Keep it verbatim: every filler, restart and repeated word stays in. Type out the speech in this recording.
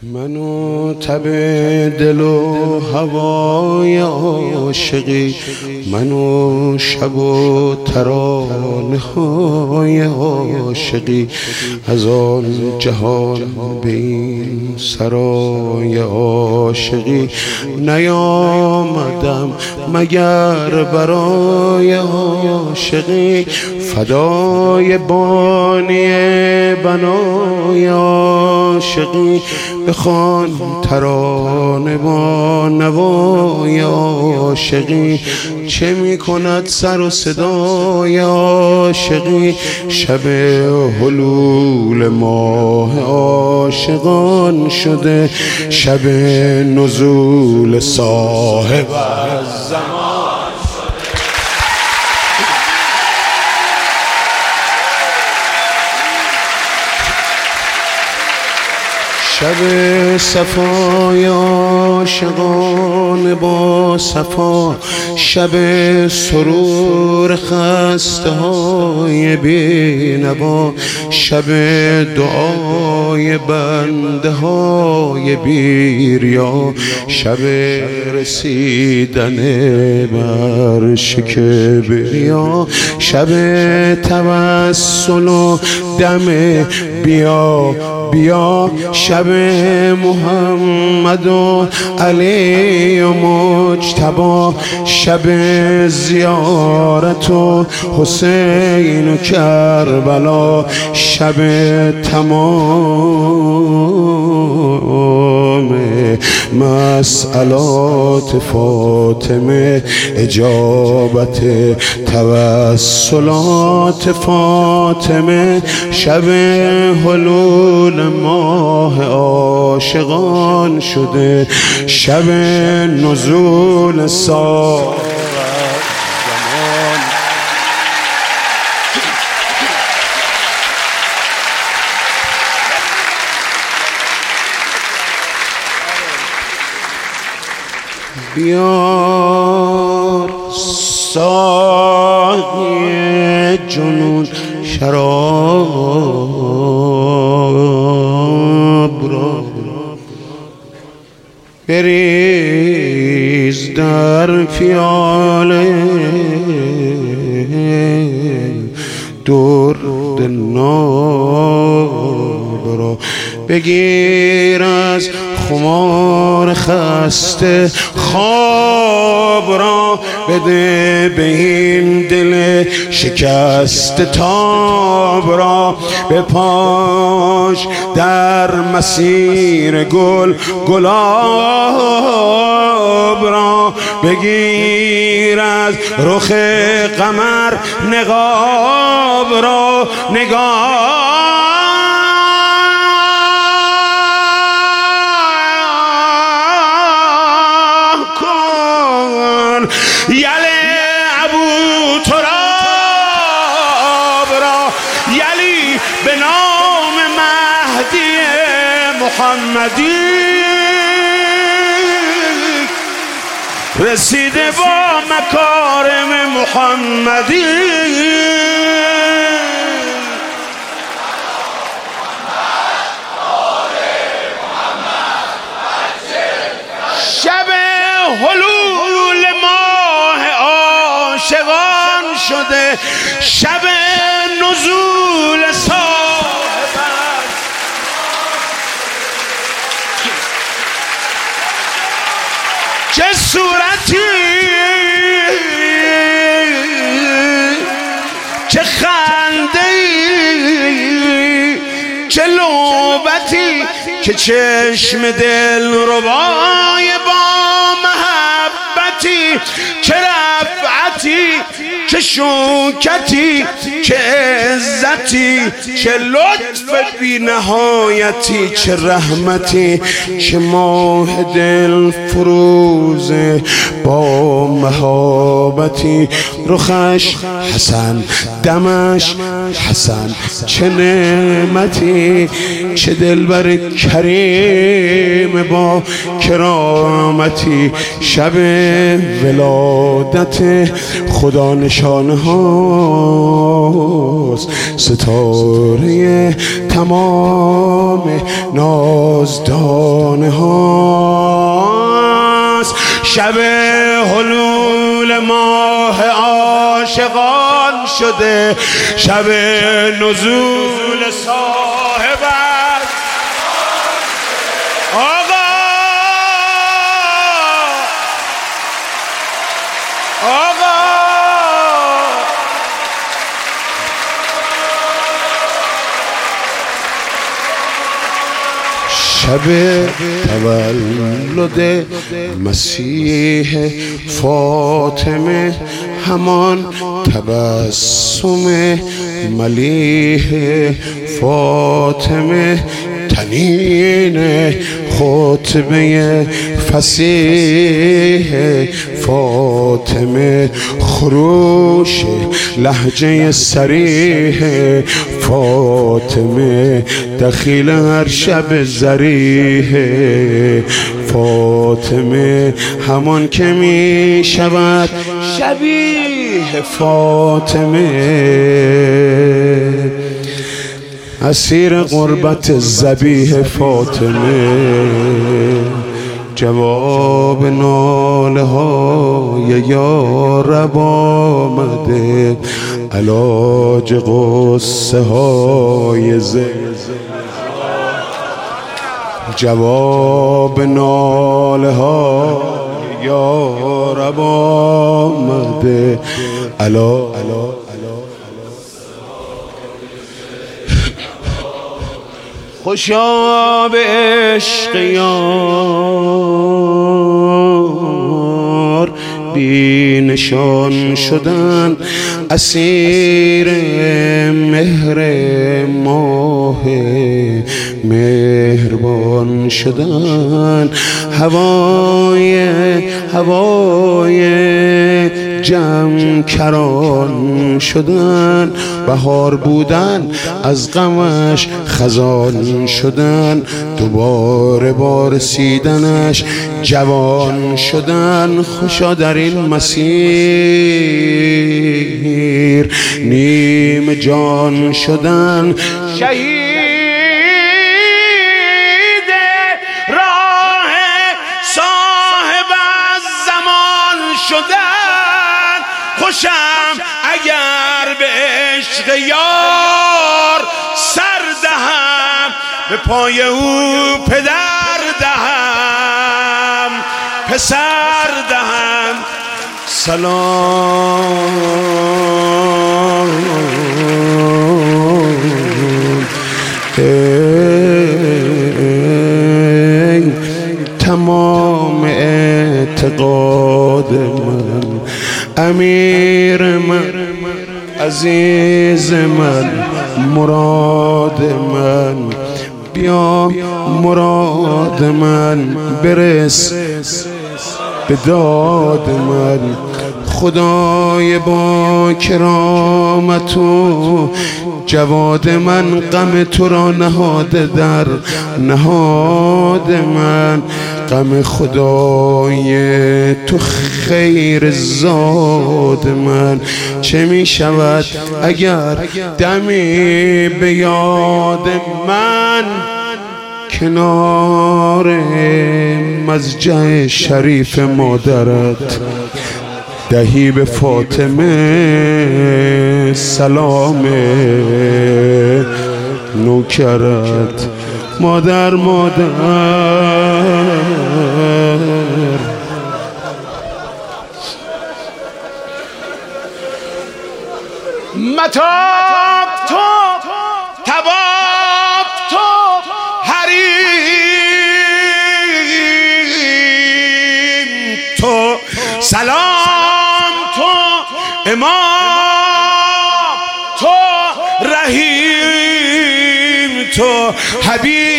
منو تب دل و هوای عاشقی، منو شب و ترانه های عاشقی، از آن جهان به این سرای عاشقی نیامدم مگر برای عاشقی، فدای بانی بنای عاشقی، بخوان ترانه با نوای عاشقی، چه می کند سر و صدای عاشقی، شب حلول ماه عاشقان شده، شب نزول صاحب الزمان. شب صفای عاشقان با صفا، شب سرور خسته های بی نوا، شب دعای بنده های بی ریا، شب رسیدن بر شکبریا، شب توسل و دم بیا بیا، شب محمد و علی و مجتبی، شب زیارت و حسین و کربلا، شب تمام مسئلات فاطمه، اجابت توسلات فاطمه، شب حلول ماه عاشقان شده، شب نزول صاحب الزمان. بیار ساقی جنون شراب را، بریز در پیاله درد ناب را، بگیر از خمار خسته خواب را، بده به این دل شکست تاب را، بپاش در مسیر گل گلاب را، بگیر از رخ قمر نقاب را، نگاه یله ابو تراب را، یلی به نام مهدی محمدی، رسیده با مکارم محمدی، شب حلول ماه عاشقان شده، شب نزول صاحب چه صورتی، چه خنده‌ای، چه لعبتی، که چشم دل ربای با محبتی، چه رفعتی، چه شوکتی، چه عزتی، چه لطف بی نهایتی، چه رحمتی، چه ماه دل فروزه با مهابتی، رخش حسن، دمش حسن چه نعمتی، چه دلبر کریم با کرامتی. شب ولادت خدا نشانه هاست، ستاره تمام نازدانه هاست. شب حلول ماه عاشقان شده، شب نزول صاحب آقا آقا شب تولد مسیح فاطمه، همان تبسم ملیح فاطمه، تنین خطبه فصیح فاطمه، خروش لهجه صریح فاطمه، دخیل هر شب ذریح فاطمه، همان که می شود شبیه فاطمه، اسیر قربت ذبیح فاطمه. جواب ناله های یارب آمده، علاج قصه های زی. جواب ناله های یارب آمده، علاج خوشا به عشق یار بی نشان شدن، اسیر مهر ماه مهربان شدن، هوای هوای جمع کران شدن، بهار بودن از غمش خزان شدن، دوباره با رسیدنش جوان شدن. خوشا در این مسیر نیم جان شدن، شهید راه صاحب زمان شدن. خوشم اگر به عشق یار سر دهم، به پای او پدر دهم پسر دهم. سلام ای تمام اعتقاد من، امیر من، عزیز من، مراد من، بیا مراد من، برس به داد من. خدای با کرامت و جواد من، غم تو را نهاده در نهاد من. غم خدای تو خیر زاد من، چه می شود اگر دمی به یاد من، کنار مضجع شریف مادرت دهی به فاطمه سلام نوکرت. مادر مادر متاب تو تباب تو حریم تو، سلام تو امام تو رحیم تو، حبیب